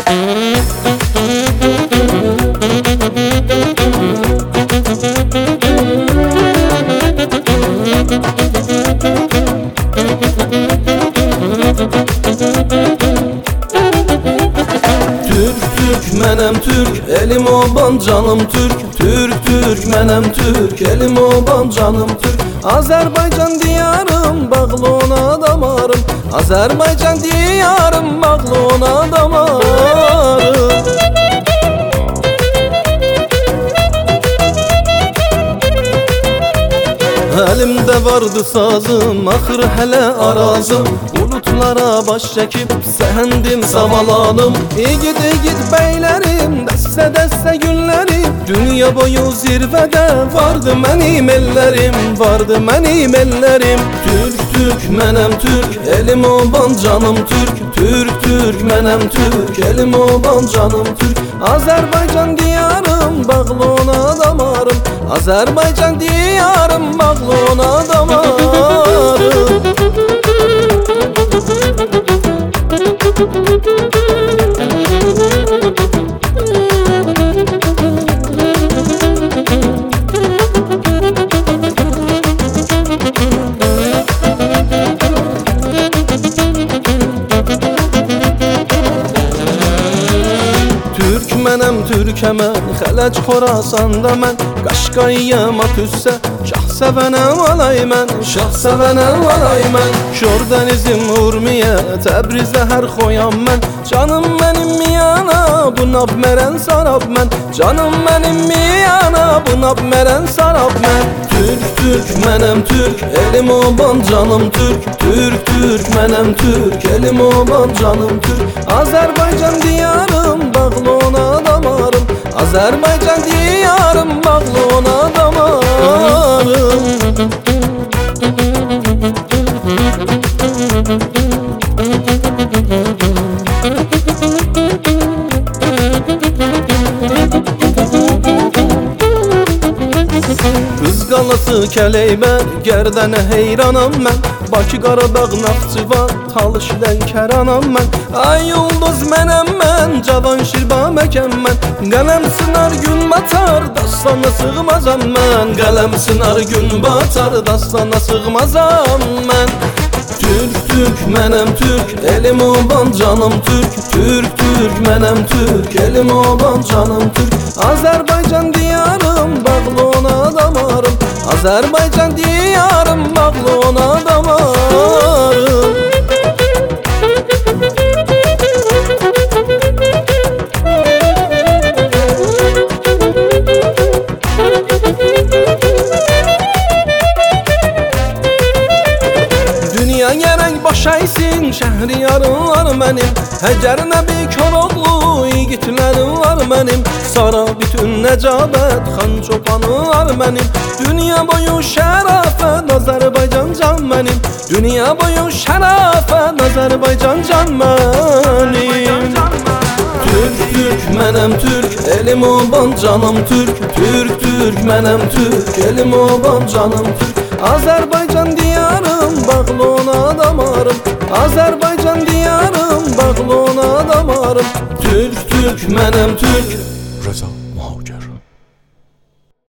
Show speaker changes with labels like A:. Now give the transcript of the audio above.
A: Menem Türk, elim oban canım Türk. Türk, menem Türk, elim oban canım Türk. Azerbaycan diyarım, bağlı ona damarım. Azerbaycan diyarım, bağlı ona damarım. Elimde vardı sazım, ahır hele arazım. Bulutlara baş çekip sehendim savalanım. İgid beylerim, deste deste günlerim. Dünya boyu zirvede vardı benim ellerim. Vardı benim ellerim. Türk, menem Türk, elim oban canım Türk. Türk, menem Türk, elim oban canım Türk. Azerbaycan diyarım, bağlı ona damarım. Azerbaycan diyarım, bağlı ona damarım. Menem Türk'e mən, Xələc Xorasanda mən. Qaşqayıma tüssə, şah sevənəm alay mən. Şah sevənəm alay mən. Şor dənizim Urmiyə, Təbrizdə hər xoyam mən. Canım mənim miyana, bu nab mərən sarab mən. Canım mənim miyana, bu nab mərən sarab mən. Türk, menem Türk, elim oban canım Türk. Türk, menem Türk, elim oban canım Türk. Azerbaycan diyarım, bağlı ona damarım. Azerbaycan diyarım, bağlı ona damarım. Qız qalası Kələybər, Gərdənə heyranam mən. Bakı, Qaradağ, Naxçıvan, Talış, Lənkəranam mən. Ay ulduz mənəm mən, cavan şirba məkəm mən. Qələm sınar gün batar, dastana sığmazam mən. Qələm sınar gün batar, dastana sığmazam mən. Türk, menem Türk, elim oban canım Türk. Türk, menem Türk, elim oban canım Türk. Azerbaycan diyarım, bağlı ona damarım. Azerbaycan diyarım, bağlı ona damarım. Dünya gerek başaysın, şehriyarım var benim. Həcər Nəbi Koroğlu, yiğitlerim var benim. Sara bütün Necabet, Xan Çobanı var benim. Dünya boyu şərafət, Azerbaycan can benim. Dünya boyu şərafət, Azerbaycan can benim. Türk, menem Türk, elim oban canım Türk. Türk, menem Türk, elim oban canım Türk. Azerbaycan diyarım, bağlı ona damarım. Azerbaycan diyarım, bağlı ona damarım. Türk, menem Türk.